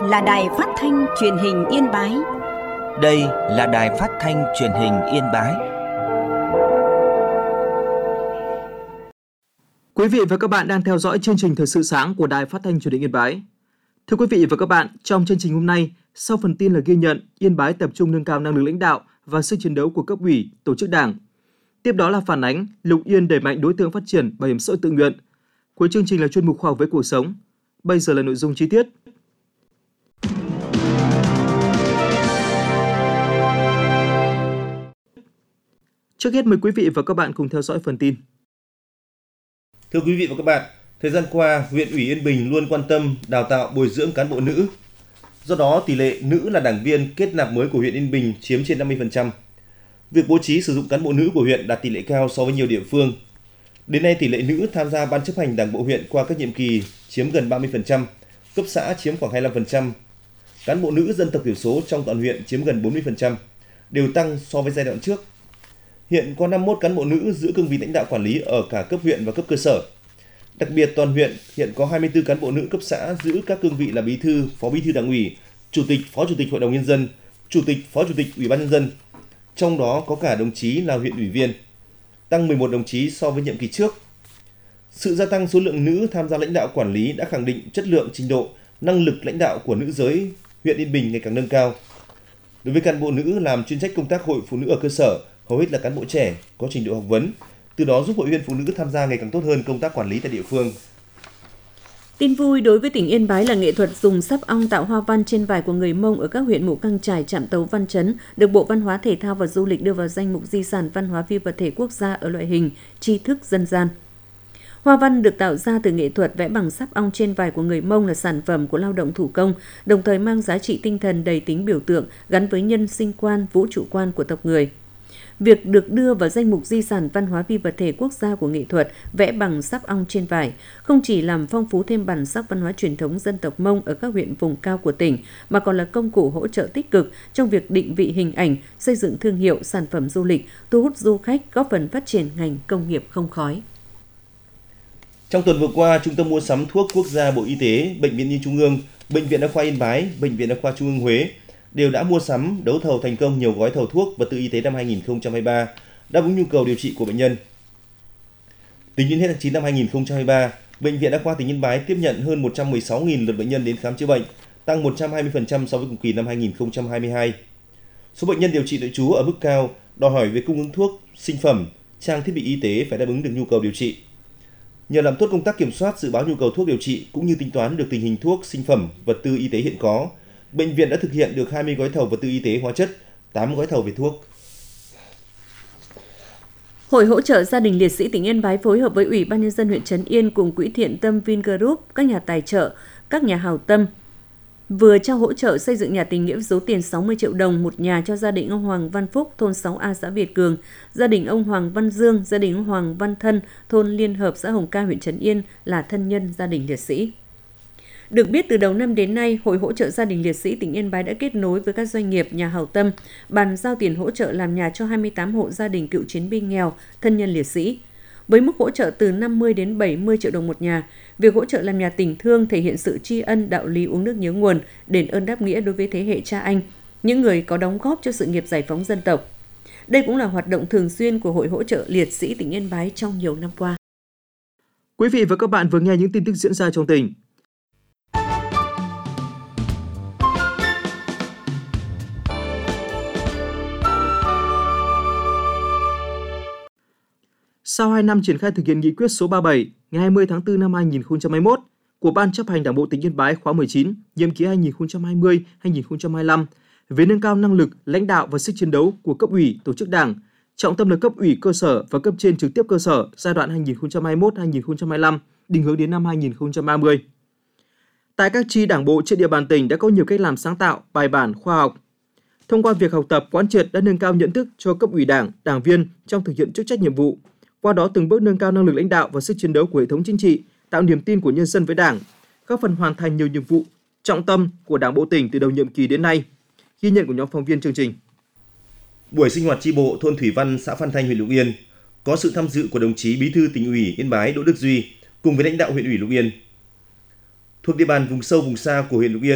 là Đài Phát thanh Truyền hình Yên Bái. Đây là Đài Phát thanh Truyền hình Yên Bái. Quý vị và các bạn đang theo dõi chương trình Thời sự sáng của Đài Phát thanh Truyền hình Yên Bái. Thưa quý vị và các bạn, trong chương trình hôm nay, sau phần tin là ghi nhận Yên Bái tập trung nâng cao năng lực lãnh đạo và sức chiến đấu của cấp ủy, tổ chức đảng. Tiếp đó là phản ánh Lục Yên đẩy mạnh đối tượng phát triển bảo hiểm xã hội tự nguyện. Cuối chương trình là chuyên mục khoa học với cuộc sống. Bây giờ là nội dung chi tiết. Trước hết mời quý vị và các bạn cùng theo dõi phần tin. Thưa quý vị và các bạn, thời gian qua, huyện ủy Yên Bình luôn quan tâm đào tạo bồi dưỡng cán bộ nữ. Do đó, tỷ lệ nữ là đảng viên kết nạp mới của huyện Yên Bình chiếm trên 50%. Việc bố trí sử dụng cán bộ nữ của huyện đạt tỷ lệ cao so với nhiều địa phương. Đến nay, tỷ lệ nữ tham gia ban chấp hành đảng bộ huyện qua các nhiệm kỳ chiếm gần 30%, cấp xã chiếm khoảng 25%. Cán bộ nữ dân tộc thiểu số trong toàn huyện chiếm gần 40%, đều tăng so với giai đoạn trước. Hiện có 51 cán bộ nữ giữ cương vị lãnh đạo quản lý ở cả cấp huyện và cấp cơ sở. Đặc biệt, toàn huyện hiện có 24 cán bộ nữ cấp xã giữ các cương vị là bí thư, phó bí thư đảng ủy, chủ tịch, phó chủ tịch hội đồng nhân dân, chủ tịch, phó chủ tịch ủy ban nhân dân. Trong đó có cả đồng chí là huyện ủy viên, tăng 11 đồng chí so với nhiệm kỳ trước. Sự gia tăng số lượng nữ tham gia lãnh đạo quản lý đã khẳng định chất lượng, trình độ, năng lực lãnh đạo của nữ giới huyện Yên Bình ngày càng nâng cao. Đối với cán bộ nữ làm chuyên trách công tác hội phụ nữ ở cơ sở, hầu hết là cán bộ trẻ, có trình độ học vấn, từ đó giúp hội viên phụ nữ tham gia ngày càng tốt hơn công tác quản lý tại địa phương. Tin vui đối với tỉnh Yên Bái là nghệ thuật dùng sáp ong tạo hoa văn trên vải của người Mông ở các huyện Mù Căng Chải, Trạm Tấu, Văn Chấn được Bộ Văn hóa Thể thao và Du lịch đưa vào danh mục di sản văn hóa phi vật thể quốc gia ở loại hình tri thức dân gian. Hoa văn được tạo ra từ nghệ thuật vẽ bằng sáp ong trên vải của người Mông là sản phẩm của lao động thủ công, đồng thời mang giá trị tinh thần đầy tính biểu tượng gắn với nhân sinh quan, vũ trụ quan của tộc người. Việc được đưa vào danh mục di sản văn hóa phi vật thể quốc gia của nghệ thuật vẽ bằng sáp ong trên vải không chỉ làm phong phú thêm bản sắc văn hóa truyền thống dân tộc Mông ở các huyện vùng cao của tỉnh, mà còn là công cụ hỗ trợ tích cực trong việc định vị hình ảnh, xây dựng thương hiệu, sản phẩm du lịch, thu hút du khách, góp phần phát triển ngành công nghiệp không khói. Trong tuần vừa qua, Trung tâm Mua sắm Thuốc Quốc gia Bộ Y tế, Bệnh viện Nhi Trung ương, Bệnh viện Đa khoa Yên Bái, Bệnh viện Đa khoa Trung ương Huế đều đã mua sắm, đấu thầu thành công nhiều gói thầu thuốc vật tư y tế năm 2023, đáp ứng nhu cầu điều trị của bệnh nhân. Tính đến hết tháng 9 năm 2023, Bệnh viện Đa khoa tỉnh Yên Bái tiếp nhận hơn 116.000 lượt bệnh nhân đến khám chữa bệnh, tăng 120% so với cùng kỳ năm 2022. Số bệnh nhân điều trị nội trú ở mức cao, đòi hỏi về cung ứng thuốc, sinh phẩm, trang thiết bị y tế phải đáp ứng được nhu cầu điều trị. Nhờ làm tốt công tác kiểm soát dự báo nhu cầu thuốc điều trị cũng như tính toán được tình hình thuốc, sinh phẩm, vật tư y tế hiện có, bệnh viện đã thực hiện được 20 gói thầu vật tư y tế hóa chất, 8 gói thầu về thuốc. Hội hỗ trợ gia đình liệt sĩ tỉnh Yên Bái phối hợp với Ủy ban nhân dân huyện Trấn Yên cùng Quỹ Thiện Tâm Vingroup, các nhà tài trợ, các nhà hảo tâm vừa trao hỗ trợ xây dựng nhà tình nghĩa số tiền 60 triệu đồng một nhà cho gia đình ông Hoàng Văn Phúc, thôn 6A, xã Việt Cường, gia đình ông Hoàng Văn Dương, gia đình ông Hoàng Văn Thân, thôn Liên Hợp, xã Hồng Ca, huyện Trấn Yên là thân nhân gia đình liệt sĩ. Được biết, từ đầu năm đến nay, Hội hỗ trợ gia đình liệt sĩ tỉnh Yên Bái đã kết nối với các doanh nghiệp, nhà hảo tâm, bàn giao tiền hỗ trợ làm nhà cho 28 hộ gia đình cựu chiến binh nghèo, thân nhân liệt sĩ. Với mức hỗ trợ từ 50 đến 70 triệu đồng một nhà, việc hỗ trợ làm nhà tình thương thể hiện sự tri ân, đạo lý uống nước nhớ nguồn, đền ơn đáp nghĩa đối với thế hệ cha anh, những người có đóng góp cho sự nghiệp giải phóng dân tộc. Đây cũng là hoạt động thường xuyên của Hội hỗ trợ liệt sĩ tỉnh Yên Bái trong nhiều năm qua. Quý vị và các bạn vừa nghe những tin tức diễn ra trong tỉnh. Sau 2 năm triển khai thực hiện nghị quyết số 37 ngày 20 tháng 4 năm 2021 của Ban chấp hành Đảng bộ tỉnh Yên Bái khóa 19, nhiệm kỳ 2020-2025 về nâng cao năng lực lãnh đạo và sức chiến đấu của cấp ủy, tổ chức Đảng, trọng tâm là cấp ủy cơ sở và cấp trên trực tiếp cơ sở giai đoạn 2021-2025, định hướng đến năm 2030. Tại các chi đảng bộ trên địa bàn tỉnh đã có nhiều cách làm sáng tạo, bài bản, khoa học. Thông qua việc học tập, quán triệt đã nâng cao nhận thức cho cấp ủy Đảng, đảng viên trong thực hiện chức trách nhiệm vụ. Qua đó từng bước nâng cao năng lực lãnh đạo và sức chiến đấu của hệ thống chính trị, tạo niềm tin của nhân dân với Đảng, góp phần hoàn thành nhiều nhiệm vụ trọng tâm của Đảng bộ tỉnh từ đầu nhiệm kỳ đến nay. Ghi nhận của nhóm phóng viên chương trình. Buổi sinh hoạt chi bộ thôn Thủy Văn, xã Phan Thanh, huyện Lục Yên có sự tham dự của đồng chí Bí thư Tỉnh ủy Yên Bái Đỗ Đức Duy cùng với lãnh đạo huyện ủy Lục Yên. Thuộc địa bàn vùng sâu vùng xa của huyện Lục Yên,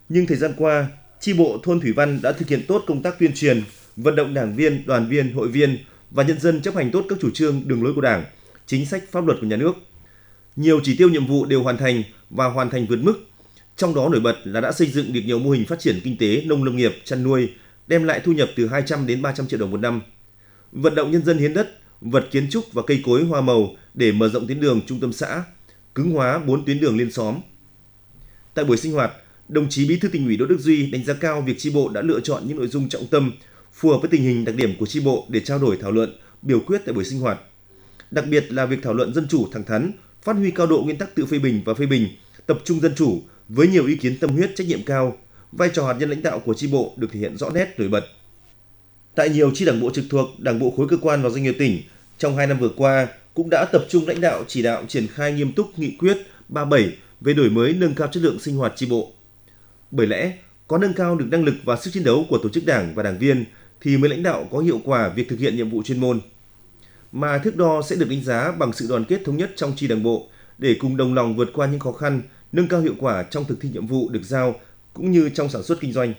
Nhưng thời gian qua, chi bộ thôn Thủy Văn đã thực hiện tốt công tác tuyên truyền, vận động đảng viên, đoàn viên, hội viên và nhân dân chấp hành tốt các chủ trương, đường lối của Đảng, chính sách pháp luật của nhà nước. Nhiều chỉ tiêu nhiệm vụ đều hoàn thành và hoàn thành vượt mức. Trong đó nổi bật là đã xây dựng được nhiều mô hình phát triển kinh tế, nông lâm nghiệp, chăn nuôi, đem lại thu nhập từ 200 đến 300 triệu đồng một năm. Vận động nhân dân hiến đất, vật kiến trúc và cây cối hoa màu để mở rộng tuyến đường trung tâm xã, cứng hóa 4 tuyến đường liên xóm. Tại buổi sinh hoạt, đồng chí Bí thư Tỉnh ủy Đỗ Đức Duy đánh giá cao việc chi bộ đã lựa chọn những nội dung trọng tâm phù hợp với tình hình đặc điểm của chi bộ để trao đổi thảo luận, biểu quyết tại buổi sinh hoạt. Đặc biệt là việc thảo luận dân chủ thẳng thắn, phát huy cao độ nguyên tắc tự phê bình và phê bình, tập trung dân chủ với nhiều ý kiến tâm huyết, trách nhiệm cao. Vai trò hạt nhân lãnh đạo của chi bộ được thể hiện rõ nét nổi bật. Tại nhiều chi đảng bộ trực thuộc, đảng bộ khối cơ quan và doanh nghiệp tỉnh, trong 2 năm vừa qua cũng đã tập trung lãnh đạo chỉ đạo triển khai nghiêm túc nghị quyết 37 về đổi mới nâng cao chất lượng sinh hoạt chi bộ. Bởi lẽ, có nâng cao được năng lực và sức chiến đấu của tổ chức đảng và đảng viên thì mới lãnh đạo có hiệu quả việc thực hiện nhiệm vụ chuyên môn. Mà thước đo sẽ được đánh giá bằng sự đoàn kết thống nhất trong chi đảng bộ để cùng đồng lòng vượt qua những khó khăn, nâng cao hiệu quả trong thực thi nhiệm vụ được giao cũng như trong sản xuất kinh doanh.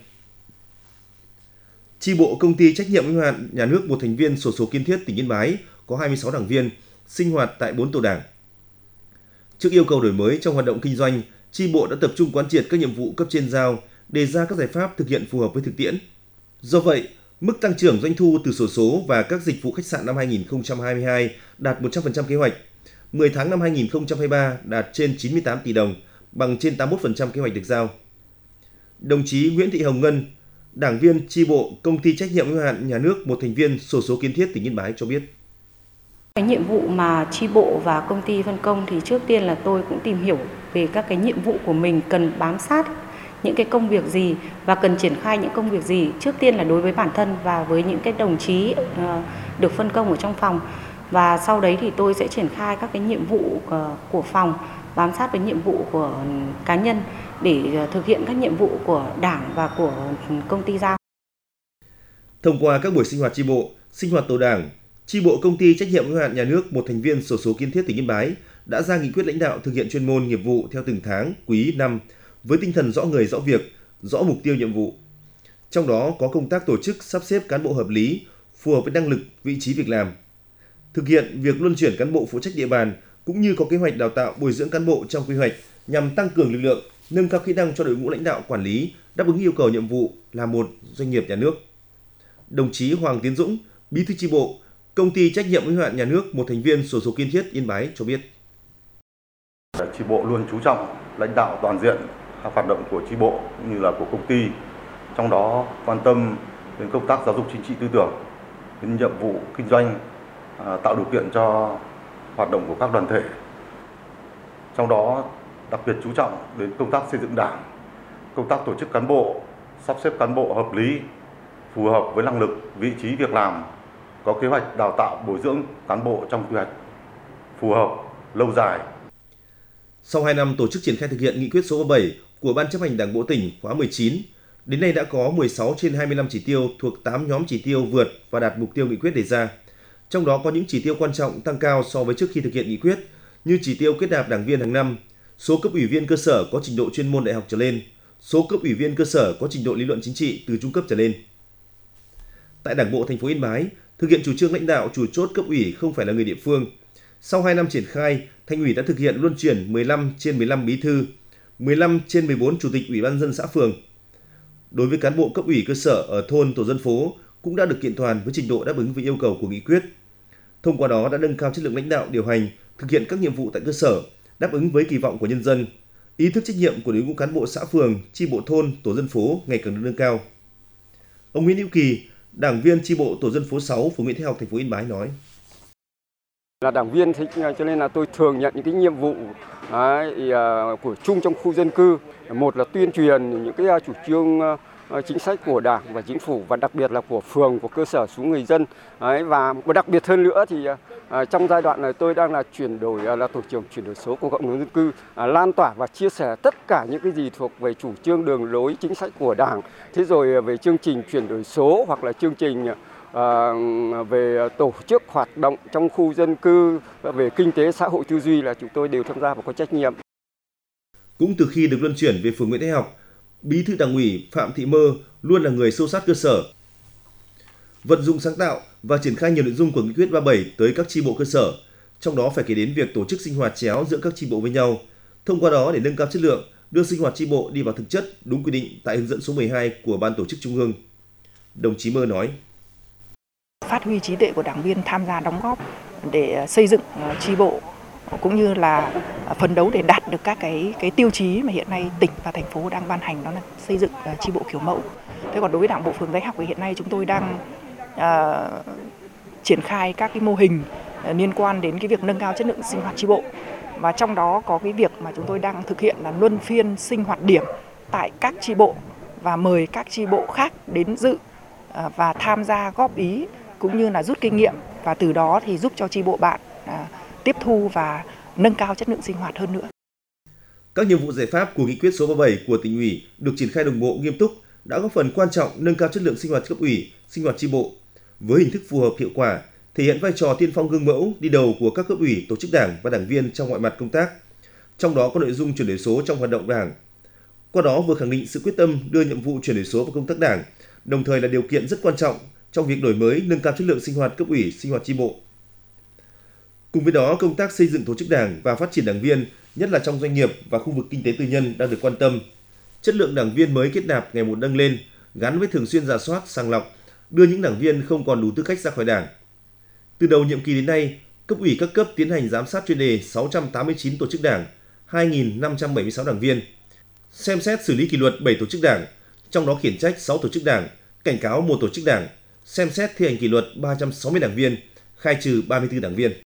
Chi bộ công ty trách nhiệm hữu hạn nhà nước một thành viên xổ số Kiên Thiết tỉnh Yên Bái có 26 đảng viên sinh hoạt tại 4 tổ đảng. Trước yêu cầu đổi mới trong hoạt động kinh doanh, chi bộ đã tập trung quán triệt các nhiệm vụ cấp trên giao, đề ra các giải pháp thực hiện phù hợp với thực tiễn. Do vậy, mức tăng trưởng doanh thu từ xổ số và các dịch vụ khách sạn năm 2022 đạt 100% kế hoạch. 10 tháng năm 2023 đạt trên 98 tỷ đồng, bằng trên 81% kế hoạch được giao. Đồng chí Nguyễn Thị Hồng Ngân, đảng viên chi bộ công ty trách nhiệm hữu hạn nhà nước một thành viên xổ số Kiên Thiết tỉnh Yên Bái cho biết. Cái nhiệm vụ mà chi bộ và công ty phân công thì trước tiên là tôi cũng tìm hiểu về các cái nhiệm vụ của mình cần bám sát những cái công việc gì và cần triển khai những công việc gì. Trước tiên là đối với bản thân và với những cái đồng chí được phân công ở trong phòng. Và sau đấy thì tôi sẽ triển khai các cái nhiệm vụ của phòng bám sát với nhiệm vụ của cá nhân để thực hiện các nhiệm vụ của đảng và của công ty giao. Thông qua các buổi sinh hoạt chi bộ, sinh hoạt tổ đảng, chi bộ công ty trách nhiệm hữu hạn nhà nước một thành viên xổ số Kiên Thiết tỉnh Yên Bái đã ra nghị quyết lãnh đạo thực hiện chuyên môn nghiệp vụ theo từng tháng, quý, năm với tinh thần rõ người, rõ việc, rõ mục tiêu nhiệm vụ. Trong đó có công tác tổ chức sắp xếp cán bộ hợp lý, phù hợp với năng lực, vị trí việc làm. Thực hiện việc luân chuyển cán bộ phụ trách địa bàn cũng như có kế hoạch đào tạo bồi dưỡng cán bộ trong quy hoạch nhằm tăng cường lực lượng, nâng cao kỹ năng cho đội ngũ lãnh đạo quản lý, đáp ứng yêu cầu nhiệm vụ là một doanh nghiệp nhà nước. Đồng chí Hoàng Tiến Dũng, Bí thư chi bộ, công ty trách nhiệm hữu hạn nhà nước một thành viên xổ số Kiên Thiết Yên Bái cho biết. Chi bộ luôn chú trọng lãnh đạo toàn diện các hoạt động của chi bộ cũng như là của công ty, trong đó quan tâm đến công tác giáo dục chính trị tư tưởng, đến nhiệm vụ kinh doanh, tạo điều kiện cho hoạt động của các đoàn thể. Trong đó đặc biệt chú trọng đến công tác xây dựng đảng, công tác tổ chức cán bộ, sắp xếp cán bộ hợp lý, phù hợp với năng lực, vị trí việc làm, có kế hoạch đào tạo bồi dưỡng cán bộ trong quy hoạch phù hợp, lâu dài. Sau 2 năm tổ chức triển khai thực hiện nghị quyết số 37 của Ban chấp hành Đảng bộ tỉnh khóa 19, đến nay đã có 16 trên 25 chỉ tiêu thuộc 8 nhóm chỉ tiêu vượt và đạt mục tiêu nghị quyết đề ra. Trong đó có những chỉ tiêu quan trọng tăng cao so với trước khi thực hiện nghị quyết, như chỉ tiêu kết nạp đảng viên hàng năm, số cấp ủy viên cơ sở có trình độ chuyên môn đại học trở lên, số cấp ủy viên cơ sở có trình độ lý luận chính trị từ trung cấp trở lên. Tại Đảng bộ thành phố Yên Bái, thực hiện chủ trương lãnh đạo chủ chốt cấp ủy không phải là người địa phương. Sau 2 năm triển khai, Thành ủy đã thực hiện luân chuyển 15 trên 15 bí thư, 15 trên 14 chủ tịch ủy ban nhân dân xã phường. Đối với cán bộ cấp ủy cơ sở ở thôn tổ dân phố cũng đã được kiện toàn với trình độ đáp ứng với yêu cầu của nghị quyết. Thông qua đó đã nâng cao chất lượng lãnh đạo điều hành, thực hiện các nhiệm vụ tại cơ sở, đáp ứng với kỳ vọng của nhân dân. Ý thức trách nhiệm của đội ngũ cán bộ xã phường, chi bộ thôn, tổ dân phố ngày càng được nâng cao. Ông Nguyễn Hữu Kỳ, đảng viên chi bộ tổ dân phố 6, phường Nguyễn Thái Học, thành phố Yên Bái nói: Là đảng viên cho nên là tôi thường nhận những cái nhiệm vụ của chung trong khu dân cư. Một là tuyên truyền những cái chủ trương chính sách của Đảng và Chính phủ và đặc biệt là của phường, của cơ sở xuống người dân. Và đặc biệt hơn nữa thì trong giai đoạn này tôi đang là tổ trưởng chuyển đổi số của cộng đồng dân cư, lan tỏa và chia sẻ tất cả những cái gì thuộc về chủ trương đường lối chính sách của Đảng. Thế rồi về chương trình chuyển đổi số hoặc là chương trình về tổ chức hoạt động trong khu dân cư, về kinh tế xã hội tư duy là chúng tôi đều tham gia và có trách nhiệm. Cũng từ khi được luân chuyển về phường Nguyễn Thái Học, Bí thư Đảng ủy Phạm Thị Mơ luôn là người sâu sát cơ sở, vận dụng sáng tạo và triển khai nhiều nội dung của nghị quyết 37 tới các chi bộ cơ sở, trong đó phải kể đến việc tổ chức sinh hoạt chéo giữa các chi bộ với nhau. Thông qua đó để nâng cao chất lượng, đưa sinh hoạt chi bộ đi vào thực chất đúng quy định tại hướng dẫn số 12 của Ban Tổ chức Trung ương. Đồng chí Mơ nói: Phát huy trí tuệ của đảng viên tham gia đóng góp để xây dựng chi bộ cũng như là phấn đấu để đạt được các cái tiêu chí mà hiện nay tỉnh và thành phố đang ban hành, đó là xây dựng chi bộ kiểu mẫu. Thế còn đối với Đảng bộ phường Giấy Học thì hiện nay chúng tôi đang triển khai các cái mô hình liên quan đến cái việc nâng cao chất lượng sinh hoạt chi bộ, và trong đó có cái việc mà chúng tôi đang thực hiện là luân phiên sinh hoạt điểm tại các chi bộ và mời các chi bộ khác đến dự và tham gia góp ý cũng như là rút kinh nghiệm, và từ đó thì giúp cho chi bộ bạn tiếp thu và nâng cao chất lượng sinh hoạt hơn nữa. Các nhiệm vụ giải pháp của nghị quyết số 37 của Tỉnh ủy được triển khai đồng bộ nghiêm túc đã góp phần quan trọng nâng cao chất lượng sinh hoạt cấp ủy, sinh hoạt chi bộ với hình thức phù hợp hiệu quả, thể hiện vai trò tiên phong gương mẫu đi đầu của các cấp ủy, tổ chức đảng và đảng viên trong mọi mặt công tác. Trong đó có nội dung chuyển đổi số trong hoạt động đảng. Qua đó vừa khẳng định sự quyết tâm đưa nhiệm vụ chuyển đổi số vào công tác đảng, đồng thời là điều kiện rất quan trọng trong việc đổi mới, nâng cao chất lượng sinh hoạt cấp ủy, sinh hoạt chi bộ. Cùng với đó, công tác xây dựng tổ chức đảng và phát triển đảng viên, nhất là trong doanh nghiệp và khu vực kinh tế tư nhân đang được quan tâm. Chất lượng đảng viên mới kết nạp ngày một nâng lên, gắn với thường xuyên rà soát, sàng lọc, đưa những đảng viên không còn đủ tư cách ra khỏi đảng. Từ đầu nhiệm kỳ đến nay, cấp ủy các cấp tiến hành giám sát chuyên đề 689 tổ chức đảng, 2.576 đảng viên, xem xét xử lý kỷ luật 7 tổ chức đảng, trong đó khiển trách 6 tổ chức đảng, cảnh cáo 1 tổ chức đảng, xem xét thi hành kỷ luật 360 đảng viên, khai trừ 34 đảng viên.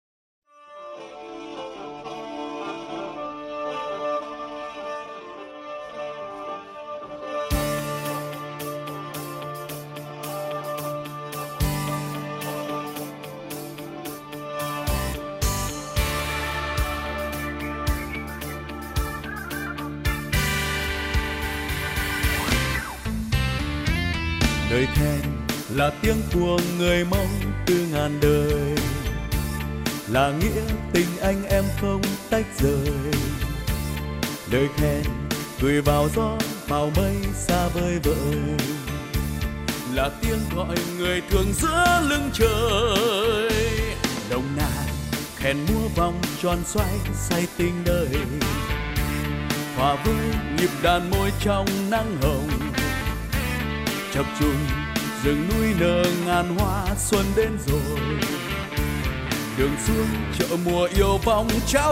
Lời khen là tiếng của người Mông từ ngàn đời, là nghĩa tình anh em không tách rời. Lời khen gửi vào gió vào mây xa vời vợi, là tiếng gọi người thường giữa lưng trời. Đồng nàn khen múa vòng tròn xoay say tình đời, hòa với nhịp đàn môi trong nắng hồng. Chập trùng rừng núi nở ngàn hoa xuân đến rồi, đường xuống chợ mùa yêu vòng trao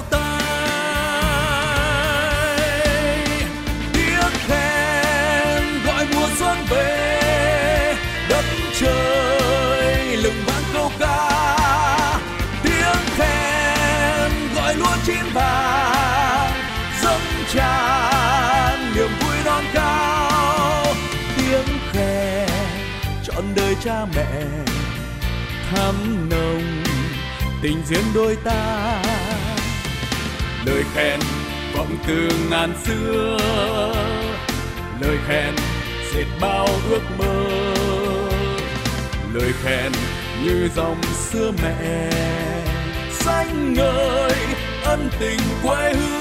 tay. Tiếng khen gọi mùa xuân về, đất trời lừng vang câu ca. Tiếng khen gọi lúa chín vàng, dâng tràn niềm vui non cao. Tiếng khen trọn đời cha mẹ, thắm nồng tình duyên đôi ta. Lời khen vọng từ ngàn xưa, lời khen dệt bao ước mơ. Lời khen như dòng xưa mẹ, xanh ngời ân tình quê hương.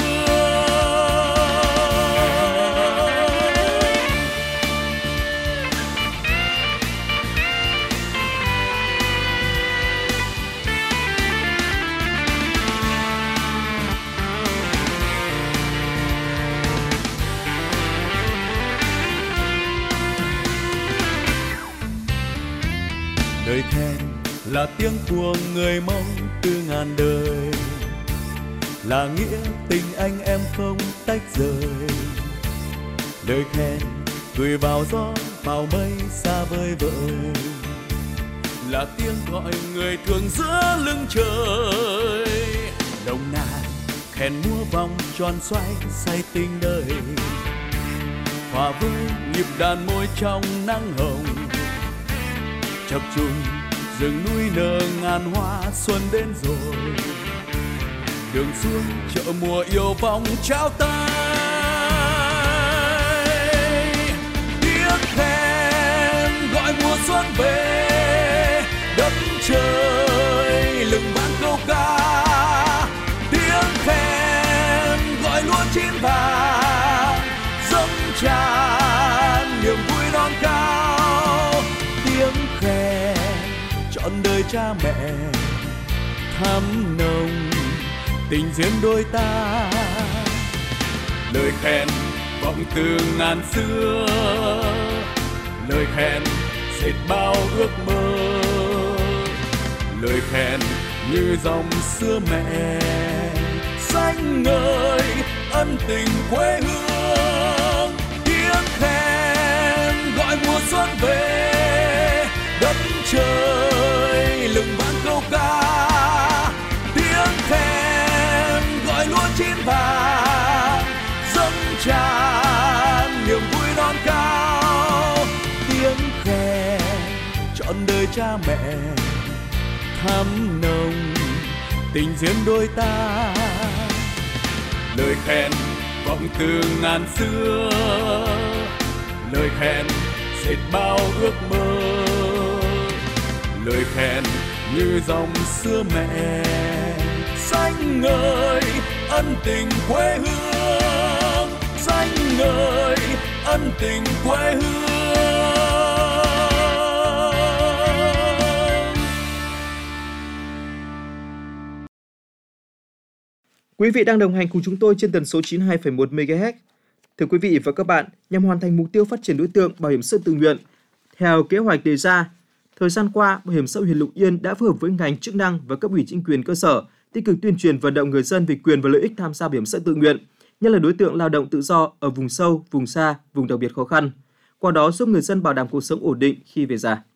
Lời khen là tiếng của người Mông từ ngàn đời, là nghĩa tình anh em không tách rời. Lời khen gửi vào gió vào mây xa vời vợi, là tiếng gọi người thường giữa lưng trời. Đồng nàn khen múa vòng tròn xoay say tình đời, hòa với nhịp đàn môi trong nắng hồng. Chập trùng rừng núi nở ngàn hoa xuân đến rồi, đường xuống chợ mùa yêu vòng trao tay. Tiếng khen gọi mùa xuân về, đất trời lừng vang câu ca. Tiếng khen gọi lúa chín vàng, dâng tràn trọn đời cha mẹ thắm nồng tình duyên đôi ta. Lời khen vọng từ ngàn xưa, lời khen dệt bao ước mơ, lời khen như dòng xưa mẹ xanh ngời ân tình quê hương. Tiếng khen gọi mùa xuân về, đất trời lừng vang câu ca. Tiếng khen gọi lúa chín vàng, dâng tràn niềm vui non cao. Tiếng khen trọn đời cha mẹ thắm nồng tình duyên đôi ta. Lời khen vọng từ ngàn xưa, lời khen dệt bao ước mơ, lời khen như dòng xưa mẹ xanh ngời ân tình quê hương, xanh ngời ân tình quê hương. Quý vị đang đồng hành cùng chúng tôi trên tần số 92,1 MHz. Thưa quý vị và các bạn, nhằm hoàn thành mục tiêu phát triển đối tượng bảo hiểm xã hội tự nguyện theo kế hoạch đề ra, thời gian qua, Bảo hiểm xã hội huyện Lục Yên đã phối hợp với ngành chức năng và cấp ủy chính quyền cơ sở tích cực tuyên truyền vận động người dân về quyền và lợi ích tham gia bảo hiểm xã hội tự nguyện, nhất là đối tượng lao động tự do ở vùng sâu, vùng xa, vùng đặc biệt khó khăn. Qua đó giúp người dân bảo đảm cuộc sống ổn định khi về già.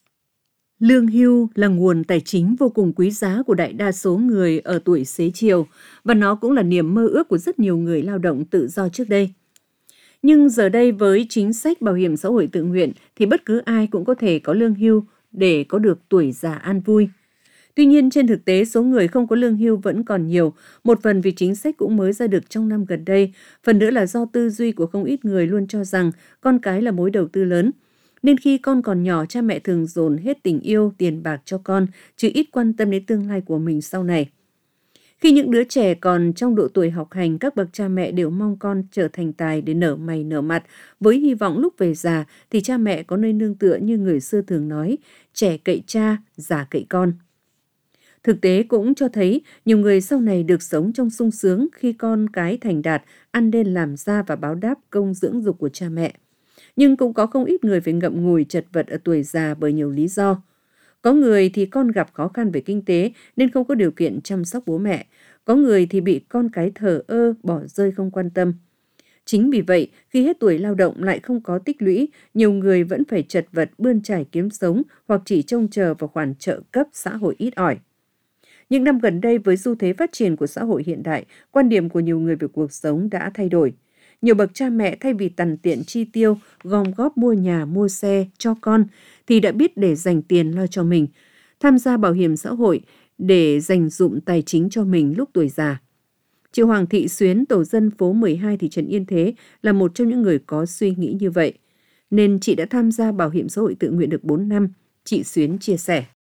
Lương hưu là nguồn tài chính vô cùng quý giá của đại đa số người ở tuổi xế chiều và nó cũng là niềm mơ ước của rất nhiều người lao động tự do trước đây. Nhưng giờ đây với chính sách bảo hiểm xã hội tự nguyện thì bất cứ ai cũng có thể có lương hưu để có được tuổi già an vui. Tuy nhiên trên thực tế số người không có lương hưu vẫn còn nhiều, một phần vì chính sách cũng mới ra được trong năm gần đây, phần nữa là do tư duy của không ít người luôn cho rằng con cái là mối đầu tư lớn. Nên khi con còn nhỏ, cha mẹ thường dồn hết tình yêu, tiền bạc cho con, chứ ít quan tâm đến tương lai của mình sau này. Khi những đứa trẻ còn trong độ tuổi học hành, các bậc cha mẹ đều mong con trở thành tài để nở mày nở mặt, với hy vọng lúc về già thì cha mẹ có nơi nương tựa như người xưa thường nói, trẻ cậy cha, già cậy con. Thực tế cũng cho thấy nhiều người sau này được sống trong sung sướng khi con cái thành đạt, ăn nên làm ra và báo đáp công dưỡng dục của cha mẹ. Nhưng cũng có không ít người phải ngậm ngùi chật vật ở tuổi già bởi nhiều lý do. Có người thì con gặp khó khăn về kinh tế nên không có điều kiện chăm sóc bố mẹ. Có người thì bị con cái thờ ơ, bỏ rơi không quan tâm. Chính vì vậy, khi hết tuổi lao động lại không có tích lũy, nhiều người vẫn phải chật vật bươn trải kiếm sống hoặc chỉ trông chờ vào khoản trợ cấp xã hội ít ỏi. Những năm gần đây với xu thế phát triển của xã hội hiện đại, quan điểm của nhiều người về cuộc sống đã thay đổi. Nhiều bậc cha mẹ thay vì tằn tiện chi tiêu, gom góp mua nhà, mua xe cho con, thì đã biết để dành tiền lo cho mình, tham gia bảo hiểm xã hội để dành dụm tài chính cho mình lúc tuổi già. Chị Hoàng Thị Xuyến, tổ dân phố 12 thị trấn Yên Thế là một trong những người có suy nghĩ như vậy, nên chị đã tham gia bảo hiểm xã hội tự nguyện được 4 năm. Chị Xuyến chia sẻ.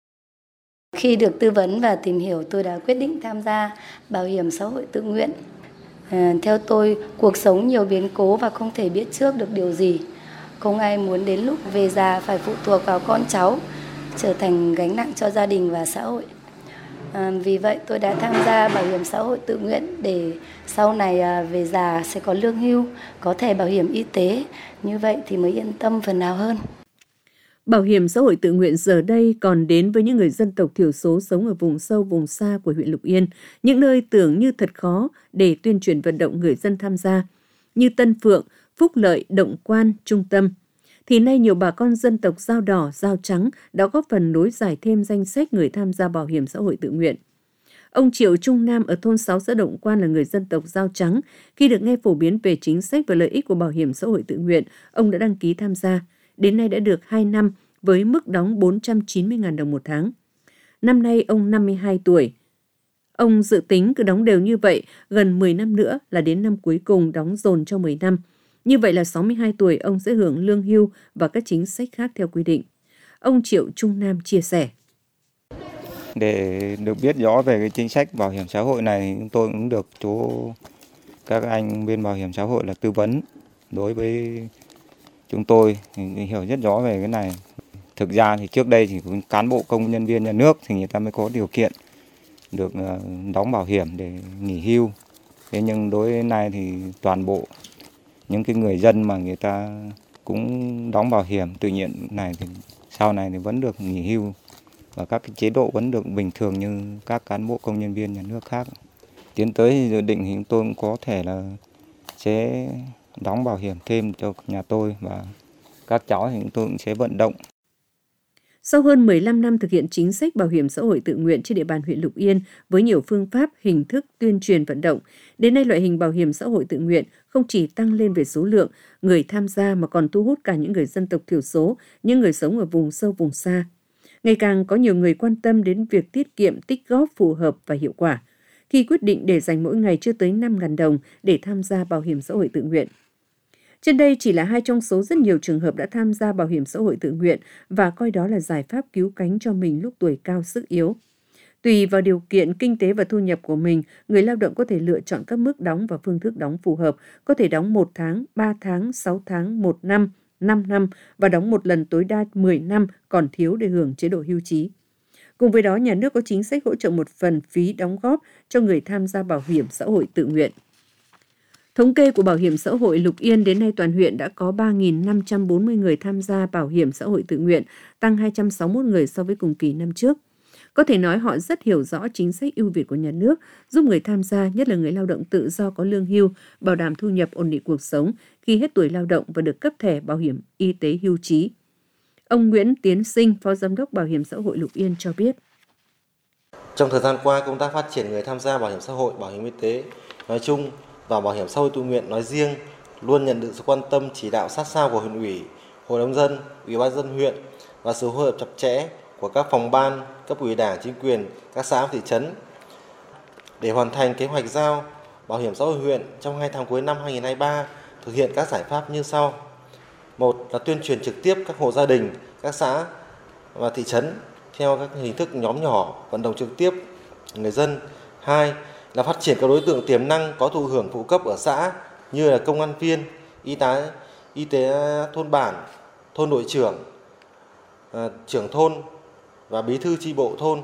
Khi được tư vấn và tìm hiểu, tôi đã quyết định tham gia bảo hiểm xã hội tự nguyện. Theo tôi, cuộc sống nhiều biến cố và không thể biết trước được điều gì. Không ai muốn đến lúc về già phải phụ thuộc vào con cháu, trở thành gánh nặng cho gia đình và xã hội. Vì vậy tôi đã tham gia bảo hiểm xã hội tự nguyện để sau này về già sẽ có lương hưu, có thẻ bảo hiểm y tế. Như vậy thì mới yên tâm phần nào hơn. Bảo hiểm xã hội tự nguyện giờ đây còn đến với những người dân tộc thiểu số sống ở vùng sâu, vùng xa của huyện Lục Yên, những nơi tưởng như thật khó để tuyên truyền vận động người dân tham gia, như Tân Phượng, Phúc Lợi, Động Quan, Trung Tâm. Thì nay nhiều bà con dân tộc Dao Đỏ, Dao Trắng đã góp phần nối dài thêm danh sách người tham gia bảo hiểm xã hội tự nguyện. Ông Triệu Trung Nam ở thôn 6 xã Động Quan là người dân tộc Dao Trắng. Khi được nghe phổ biến về chính sách và lợi ích của bảo hiểm xã hội tự nguyện, ông đã đăng ký tham gia. Đến nay đã được 2 năm với mức đóng 490.000 đồng một tháng. Năm nay ông 52 tuổi. Ông dự tính cứ đóng đều như vậy, gần 10 năm nữa là đến năm cuối cùng đóng dồn cho 10 năm. Như vậy là 62 tuổi ông sẽ hưởng lương hưu và các chính sách khác theo quy định. Ông Triệu Trung Nam chia sẻ. Để được biết rõ về cái chính sách bảo hiểm xã hội này, chúng tôi cũng được các anh bên bảo hiểm xã hội là tư vấn đối với chúng tôi hiểu rất rõ về cái này. Thực ra thì trước đây thì cán bộ công nhân viên nhà nước thì người ta mới có điều kiện được đóng bảo hiểm để nghỉ hưu. Thế nhưng đối với nay thì toàn bộ những cái người dân mà người ta cũng đóng bảo hiểm tự nguyện này thì sau này thì vẫn được nghỉ hưu và các cái chế độ vẫn được bình thường như các cán bộ công nhân viên nhà nước khác. Tiến tới thì dự định thì tôi cũng có thể là sẽ đóng bảo hiểm thêm cho nhà tôi và các cháu thì tôi cũng sẽ vận động. Sau hơn 15 năm thực hiện chính sách bảo hiểm xã hội tự nguyện trên địa bàn huyện Lục Yên với nhiều phương pháp, hình thức tuyên truyền vận động, đến nay loại hình bảo hiểm xã hội tự nguyện không chỉ tăng lên về số lượng người tham gia mà còn thu hút cả những người dân tộc thiểu số, những người sống ở vùng sâu vùng xa. Ngày càng có nhiều người quan tâm đến việc tiết kiệm tích góp phù hợp và hiệu quả khi quyết định để dành mỗi ngày chưa tới 5.000 đồng để tham gia bảo hiểm xã hội tự nguyện. Trên đây chỉ là hai trong số rất nhiều trường hợp đã tham gia bảo hiểm xã hội tự nguyện và coi đó là giải pháp cứu cánh cho mình lúc tuổi cao sức yếu. Tùy vào điều kiện kinh tế và thu nhập của mình, người lao động có thể lựa chọn các mức đóng và phương thức đóng phù hợp, có thể đóng 1 tháng, 3 tháng, 6 tháng, 1 năm, 5 năm và đóng một lần tối đa 10 năm còn thiếu để hưởng chế độ hưu trí. Cùng với đó, nhà nước có chính sách hỗ trợ một phần phí đóng góp cho người tham gia bảo hiểm xã hội tự nguyện. Thống kê của Bảo hiểm xã hội Lục Yên đến nay toàn huyện đã có 3.540 người tham gia bảo hiểm xã hội tự nguyện, tăng 261 người so với cùng kỳ năm trước. Có thể nói họ rất hiểu rõ chính sách ưu việt của nhà nước, giúp người tham gia, nhất là người lao động tự do có lương hưu, bảo đảm thu nhập ổn định cuộc sống khi hết tuổi lao động và được cấp thẻ bảo hiểm y tế hưu trí. Ông Nguyễn Tiến Sinh, Phó Giám đốc Bảo hiểm xã hội Lục Yên cho biết. Trong thời gian qua, công tác phát triển người tham gia bảo hiểm xã hội, bảo hiểm y tế nói chung và bảo hiểm xã hội tự nguyện nói riêng luôn nhận được sự quan tâm chỉ đạo sát sao của huyện ủy, hội đồng dân, ủy ban dân huyện và sự phối hợp chặt chẽ của các phòng ban, cấp ủy đảng, chính quyền, các xã thị trấn. Để hoàn thành kế hoạch giao bảo hiểm xã hội huyện trong 2 tháng cuối năm 2023 thực hiện các giải pháp như sau. 1 là tuyên truyền trực tiếp các hộ gia đình, các xã và thị trấn theo các hình thức nhóm nhỏ, vận động trực tiếp người dân. 2 là phát triển các đối tượng tiềm năng có thụ hưởng phụ cấp ở xã như là công an viên, y tế thôn bản, thôn đội trưởng, trưởng thôn và bí thư chi bộ thôn.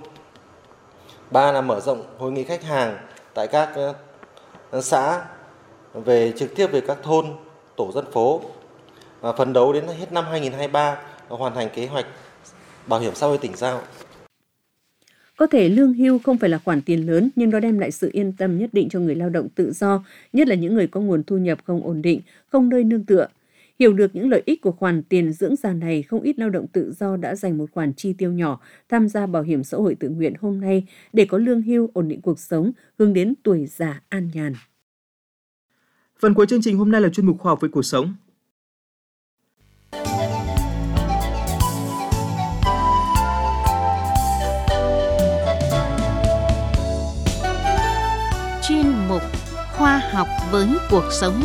3 là mở rộng hội nghị khách hàng tại các xã về trực tiếp về các thôn, tổ dân phố và phấn đấu đến hết năm 2023 và hoàn thành kế hoạch bảo hiểm xã hội tỉnh giao. Có thể lương hưu không phải là khoản tiền lớn nhưng nó đem lại sự yên tâm nhất định cho người lao động tự do, nhất là những người có nguồn thu nhập không ổn định, không nơi nương tựa. Hiểu được những lợi ích của khoản tiền dưỡng già này, không ít lao động tự do đã dành một khoản chi tiêu nhỏ tham gia bảo hiểm xã hội tự nguyện hôm nay để có lương hưu ổn định cuộc sống, hướng đến tuổi già an nhàn. Phần cuối chương trình hôm nay là chuyên mục khoa học với cuộc sống. Chuyên mục khoa học với cuộc sống.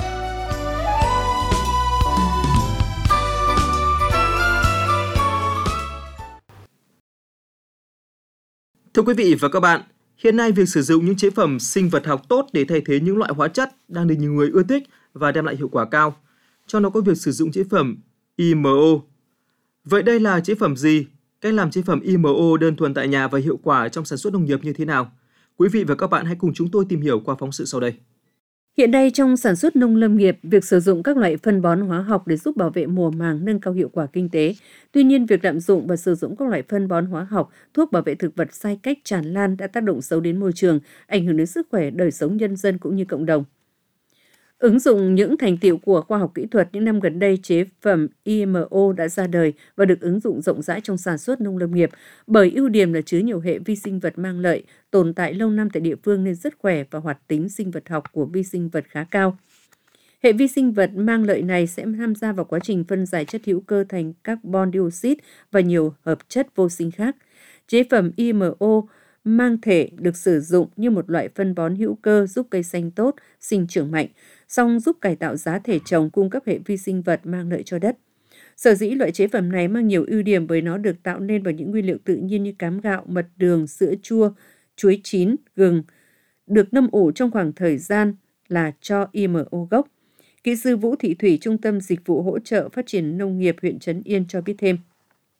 Thưa quý vị và các bạn, hiện nay việc sử dụng những chế phẩm sinh vật học tốt để thay thế những loại hóa chất đang được nhiều người ưa thích và đem lại hiệu quả cao. Trong đó có việc sử dụng chế phẩm IMO. Vậy đây là chế phẩm gì? Cách làm chế phẩm IMO đơn thuần tại nhà và hiệu quả trong sản xuất nông nghiệp như thế nào? Quý vị và các bạn hãy cùng chúng tôi tìm hiểu qua phóng sự sau đây. Hiện nay trong sản xuất nông lâm nghiệp, việc sử dụng các loại phân bón hóa học để giúp bảo vệ mùa màng, nâng cao hiệu quả kinh tế. Tuy nhiên, việc lạm dụng và sử dụng các loại phân bón hóa học, thuốc bảo vệ thực vật sai cách tràn lan đã tác động xấu đến môi trường, ảnh hưởng đến sức khỏe, đời sống nhân dân cũng như cộng đồng. Ứng dụng những thành tựu của khoa học kỹ thuật, những năm gần đây, chế phẩm IMO đã ra đời và được ứng dụng rộng rãi trong sản xuất nông lâm nghiệp bởi ưu điểm là chứa nhiều hệ vi sinh vật mang lợi, tồn tại lâu năm tại địa phương nên rất khỏe và hoạt tính sinh vật học của vi sinh vật khá cao. Hệ vi sinh vật mang lợi này sẽ tham gia vào quá trình phân giải chất hữu cơ thành carbon dioxide và nhiều hợp chất vô sinh khác. Chế phẩm IMO mang thể được sử dụng như một loại phân bón hữu cơ giúp cây xanh tốt, sinh trưởng mạnh, song giúp cải tạo giá thể trồng, cung cấp hệ vi sinh vật mang lợi cho đất. Sở dĩ loại chế phẩm này mang nhiều ưu điểm bởi nó được tạo nên bằng những nguyên liệu tự nhiên như cám gạo, mật đường, sữa chua, chuối chín, gừng, được ngâm ủ trong khoảng thời gian là cho IMO gốc. Kỹ sư Vũ Thị Thủy, Trung tâm Dịch vụ Hỗ trợ Phát triển Nông nghiệp huyện Trấn Yên cho biết thêm.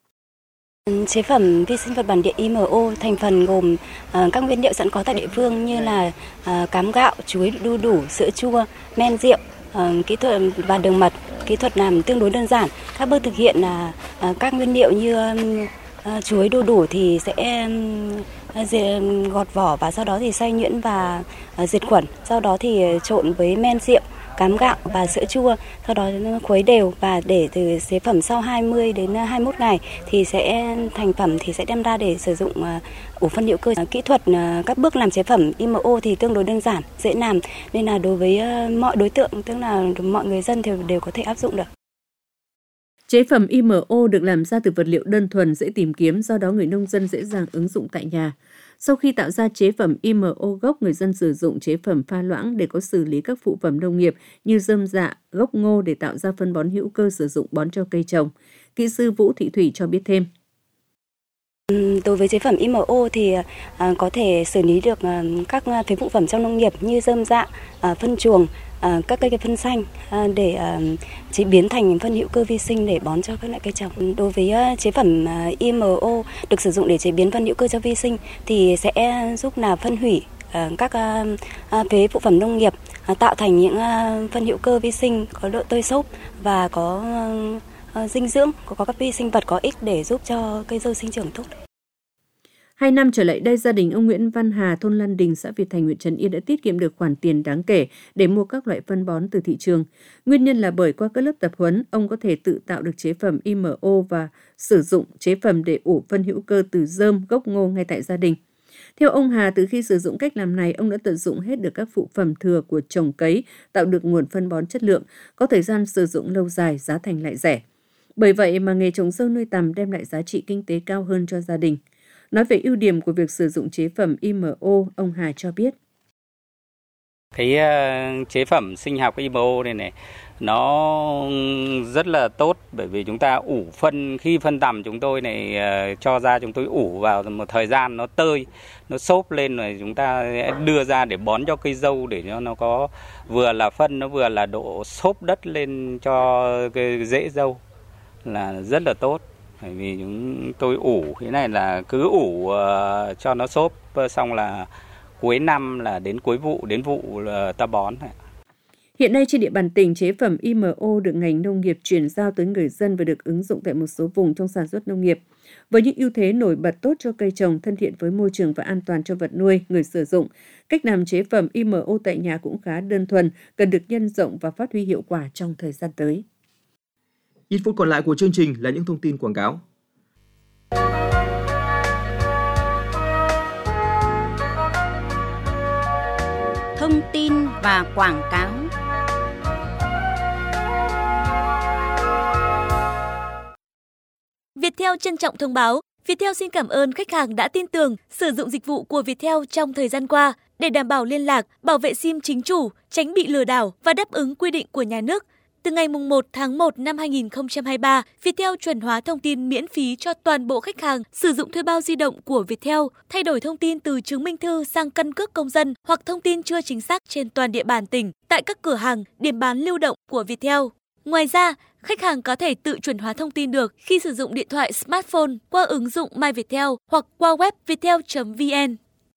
Chế phẩm vi sinh vật bản địa IMO thành phần gồm các nguyên liệu sẵn có tại địa phương như là cám gạo, chuối, đu đủ, sữa chua, men rượu, kỹ thuật và đường mật. Kỹ thuật làm tương đối đơn giản. Các bước thực hiện là các nguyên liệu như chuối, đu đủ thì sẽ gọt vỏ và sau đó thì xay nhuyễn và diệt khuẩn. Sau đó thì trộn với men rượu, cám gạo và sữa chua, sau đó khuấy đều và để từ chế phẩm sau 20 đến 21 ngày thì sẽ thành phẩm thì sẽ đem ra để sử dụng ủ phân hữu cơ. Kỹ thuật các bước làm chế phẩm IMO thì tương đối đơn giản, dễ làm nên là đối với mọi đối tượng, tức là mọi người dân thì đều có thể áp dụng được. Chế phẩm IMO được làm ra từ vật liệu đơn thuần, dễ tìm kiếm, do đó người nông dân dễ dàng ứng dụng tại nhà. Sau khi tạo ra chế phẩm IMO gốc, người dân sử dụng chế phẩm pha loãng để có xử lý các phụ phẩm nông nghiệp như rơm rạ, gốc ngô để tạo ra phân bón hữu cơ sử dụng bón cho cây trồng. Kỹ sư Vũ Thị Thủy cho biết thêm. Đối với chế phẩm IMO thì có thể xử lý được các phế phụ phẩm trong nông nghiệp như rơm rạ, phân chuồng, các cây phân xanh để chế biến thành phân hữu cơ vi sinh để bón cho các loại cây trồng. Đối với chế phẩm IMO được sử dụng để chế biến phân hữu cơ cho vi sinh thì sẽ giúp là phân hủy các phế phụ phẩm nông nghiệp, tạo thành những phân hữu cơ vi sinh có độ tơi xốp và có dinh dưỡng, có các vi sinh vật có ích để giúp cho cây dâu sinh trưởng tốt. 2 năm trở lại đây, gia đình ông Nguyễn Văn Hà, thôn Lan Đình, xã Việt Thành, huyện Trấn Yên đã tiết kiệm được khoản tiền đáng kể để mua các loại phân bón từ thị trường. Nguyên nhân là bởi qua các lớp tập huấn, ông có thể tự tạo được chế phẩm IMO và sử dụng chế phẩm để ủ phân hữu cơ từ rơm, gốc ngô ngay tại gia đình. Theo ông Hà, từ khi sử dụng cách làm này, ông đã tận dụng hết được các phụ phẩm thừa của trồng cấy, tạo được nguồn phân bón chất lượng, có thời gian sử dụng lâu dài, giá thành lại rẻ. Bởi vậy mà nghề trồng dâu nuôi tằm đem lại giá trị kinh tế cao hơn cho gia đình. Nói về ưu điểm của việc sử dụng chế phẩm IMO, ông Hà cho biết. Cái chế phẩm sinh học IMO này nó rất là tốt, bởi vì chúng ta ủ phân, khi phân tằm chúng tôi này cho ra, chúng tôi ủ vào một thời gian nó tơi, nó xốp lên rồi chúng ta đưa ra để bón cho cây dâu để cho nó có vừa là phân, nó vừa là độ xốp đất lên cho cái rễ dâu, là rất là tốt. Bởi vì chúng tôi ủ cái này là cứ ủ cho nó xốp, xong là cuối năm là đến cuối vụ, đến vụ là ta bón. Hiện nay trên địa bàn tỉnh, chế phẩm IMO được ngành nông nghiệp chuyển giao tới người dân và được ứng dụng tại một số vùng trong sản xuất nông nghiệp. Với những ưu thế nổi bật tốt cho cây trồng, thân thiện với môi trường và an toàn cho vật nuôi, người sử dụng, cách làm chế phẩm IMO tại nhà cũng khá đơn thuần, cần được nhân rộng và phát huy hiệu quả trong thời gian tới. Ít phút còn lại của chương trình là những thông tin quảng cáo. Thông tin và quảng cáo. Viettel trân trọng thông báo, Viettel xin cảm ơn khách hàng đã tin tưởng sử dụng dịch vụ của Viettel trong thời gian qua để đảm bảo liên lạc, bảo vệ SIM chính chủ, tránh bị lừa đảo và đáp ứng quy định của nhà nước. Từ ngày 1 tháng 1 năm 2023, Viettel chuẩn hóa thông tin miễn phí cho toàn bộ khách hàng sử dụng thuê bao di động của Viettel, thay đổi thông tin từ chứng minh thư sang căn cước công dân hoặc thông tin chưa chính xác trên toàn địa bàn tỉnh tại các cửa hàng, điểm bán lưu động của Viettel. Ngoài ra, khách hàng có thể tự chuẩn hóa thông tin được khi sử dụng điện thoại smartphone qua ứng dụng My Viettel hoặc qua web viettel.vn.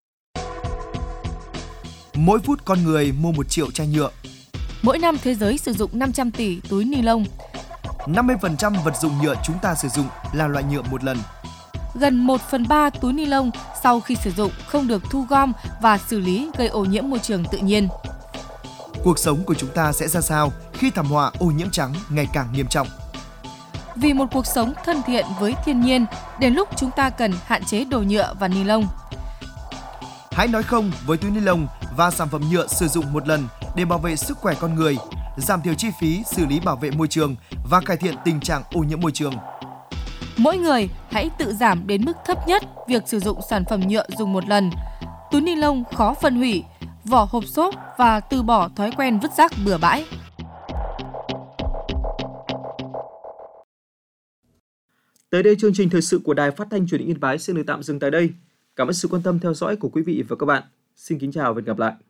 Mỗi phút con người mua 1 triệu chai nhựa. Mỗi năm thế giới sử dụng 500 tỷ túi ni lông. 50% vật dụng nhựa chúng ta sử dụng là loại nhựa một lần. Gần 1/3 túi ni lông sau khi sử dụng không được thu gom và xử lý, gây ô nhiễm môi trường tự nhiên. Cuộc sống của chúng ta sẽ ra sao khi thảm họa ô nhiễm trắng ngày càng nghiêm trọng? Vì một cuộc sống thân thiện với thiên nhiên, đến lúc chúng ta cần hạn chế đồ nhựa và ni lông. Hãy nói không với túi ni lông và sản phẩm nhựa sử dụng một lần để bảo vệ sức khỏe con người, giảm thiểu chi phí xử lý bảo vệ môi trường và cải thiện tình trạng ô nhiễm môi trường. Mỗi người hãy tự giảm đến mức thấp nhất việc sử dụng sản phẩm nhựa dùng một lần, túi ni lông khó phân hủy, vỏ hộp xốp và từ bỏ thói quen vứt rác bừa bãi. Tới đây, chương trình thời sự của Đài Phát thanh Truyền hình Yên Bái xin được tạm dừng tại đây. Cảm ơn sự quan tâm theo dõi của quý vị và các bạn. Xin kính chào và hẹn gặp lại.